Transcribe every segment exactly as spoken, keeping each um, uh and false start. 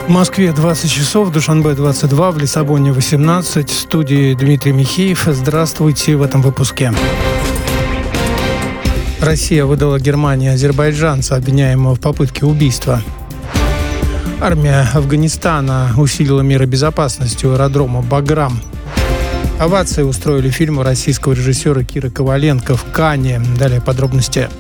В Москве двадцать часов, в Душанбе двадцать два, в Лиссабоне восемнадцать. В студии Дмитрий Михеев. Здравствуйте в этом выпуске. Россия выдала Германии азербайджанца, обвиняемого в попытке убийства. Армия Афганистана усилила меры безопасности у аэродрома Баграм. Овации устроили фильму российского режиссера Киры Коваленко в Канне. Далее подробности.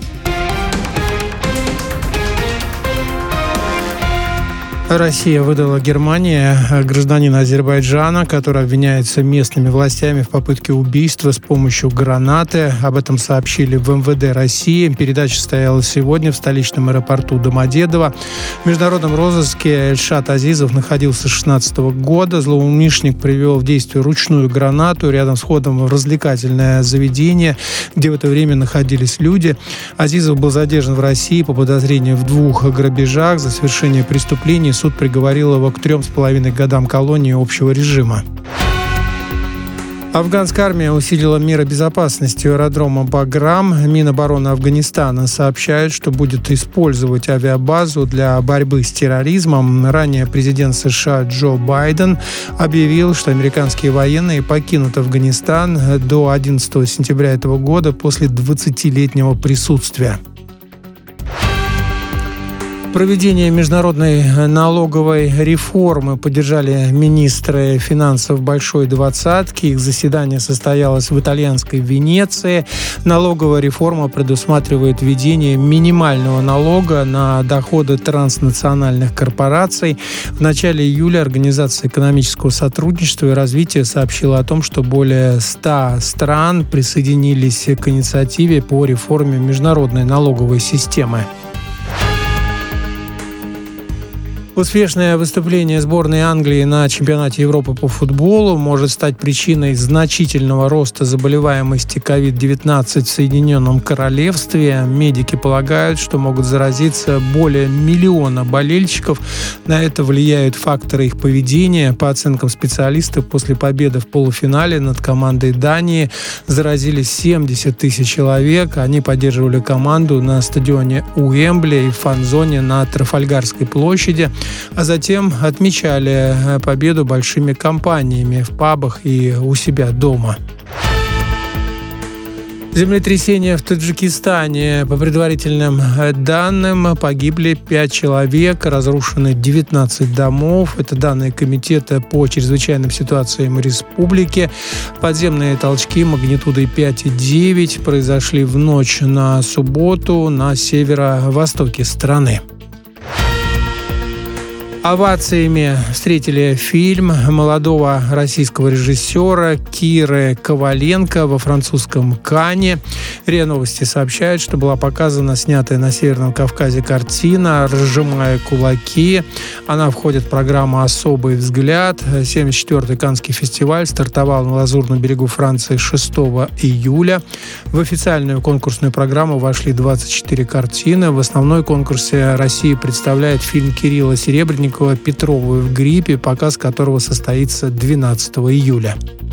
Россия выдала Германии гражданина Азербайджана, который обвиняется местными властями в попытке убийства с помощью гранаты. Об этом сообщили в эм вэ дэ России. Передача состоялась сегодня в столичном аэропорту Домодедово. В международном розыске Эльшат Азизов находился с две тысячи шестнадцатого года. Злоумышленник привел в действие ручную гранату рядом с входом в развлекательное заведение, где в это время находились люди. Азизов был задержан в России по подозрению в двух грабежах. За совершение преступлений суд приговорил его к трем с половиной годам колонии общего режима. Афганская армия усилила меры безопасности у аэродрома Баграм. Минобороны Афганистана сообщает, что будет использовать авиабазу для борьбы с терроризмом. Ранее президент США Джо Байден объявил, что американские военные покинут Афганистан до одиннадцатого сентября этого года после двадцатилетнего присутствия. Проведение международной налоговой реформы поддержали министры финансов Большой Двадцатки. Их заседание состоялось в итальянской Венеции. Налоговая реформа предусматривает введение минимального налога на доходы транснациональных корпораций. В начале июля Организация экономического сотрудничества и развития сообщила о том, что более ста стран присоединились к инициативе по реформе международной налоговой системы. Успешное выступление сборной Англии на чемпионате Европы по футболу может стать причиной значительного роста заболеваемости ковид девятнадцать в Соединенном Королевстве. Медики полагают, что могут заразиться более миллиона болельщиков. На это влияют факторы их поведения. По оценкам специалистов, после победы в полуфинале над командой Дании заразились семьдесят тысяч человек. Они поддерживали команду на стадионе Уэмбли и в фан-зоне на Трафальгарской площади, а затем отмечали победу большими компаниями в пабах и у себя дома. Землетрясение в Таджикистане. По предварительным данным, погибли пять человек, разрушены девятнадцать домов. Это данные Комитета по чрезвычайным ситуациям республики. Подземные толчки магнитудой пять и девять произошли в ночь на субботу на северо-востоке страны. Овациями встретили фильм молодого российского режиссера Киры Коваленко во французском Канне. РИА Новости сообщает, что была показана снятая на Северном Кавказе картина «Разжимая кулаки». Она входит в программу «Особый взгляд». семьдесят четвёртый Каннский фестиваль стартовал на Лазурном берегу Франции шестого июля. В официальную конкурсную программу вошли двадцать четыре картины. В основной конкурсе Россия представляет фильм Кирилла Серебренникова «Петровы в гриппе», показ которого состоится двенадцатого июля.